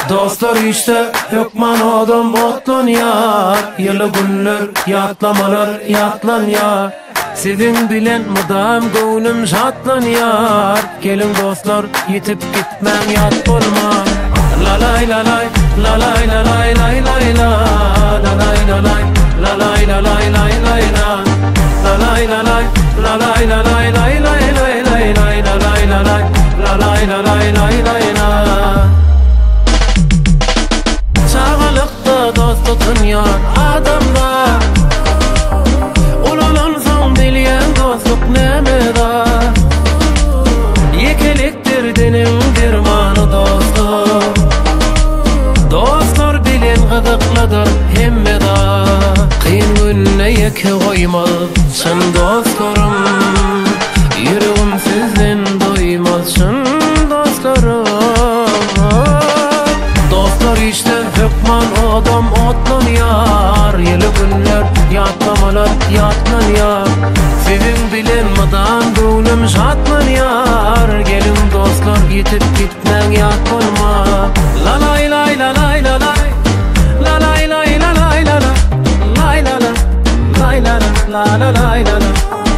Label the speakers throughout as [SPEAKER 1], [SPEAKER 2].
[SPEAKER 1] Dostlar işte yokman adam otlan yar. Yılı günler yatlamalar yatlan yar. Sizin bilen mudam gönlüm şatlan yar. Gelin dostlar yitip gitmem yat olma. La lay la lay la lay la lay lay lay la la lay la lay la lay la lay lay lay la la lay la lay la lay la lay lay lay lay lay lay la lay la lay la lay la lay lay lay la. Çağalıkta dost tutun yar adamda. Ulalansam bilyen dostluk nemeda. Yekeliktir dinin dirmanı dostu. Dostlar bilen gıdıkladır hemmeda. Kıyın gününe yeke koymazsın dostlarım. Yüreğim sizden doymazsın dostlarım. Dostlar işte hükman adam otlan yar. Yılı günler yatlamalar yatlan yar. Sizin bilen madan gönlüm şatlan yar. Gelin dostlar yitip gitmen yat olma. La lay lay la lay la lay la lay lay la lay la lay la la lay la la la lay la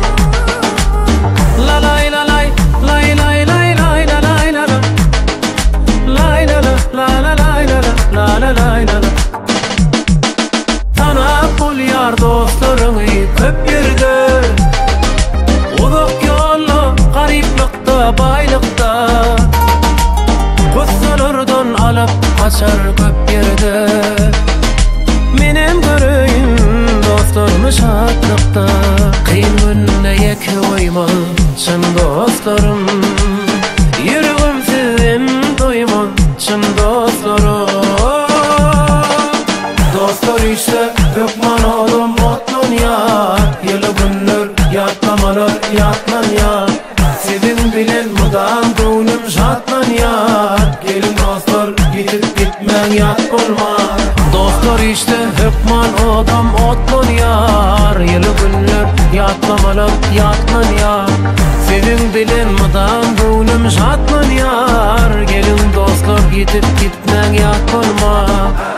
[SPEAKER 1] la lay la lay lay lay lay lay la lay la la lay la la la lay la la la lay la la. Tanap ol yar dostlarını köp yerde. Uzak yollu gariplikta baylıkta. Kussalardan alıp kaçar köp yerde. Menem göreyim dostlarımı şatlıkta. Kıyın gününe yeke koymazsın dostlarım. Yüreğim sizin doymazsın dostlarım. Dostlar işte yokman adam otlan yar. Yılı günler yatlamalar yatlan yar. Sizin bilen mudan gönlüm şatlan yar. Gelin dostlar gidip gitmen yat olma. Dostlar işte hükman adam otlan yar. Yılı günler yatlamalar yatlan yar. Sizin bilen mudan gönlüm şatlan yar. Gelin dostlar gidip gitmen yat olma.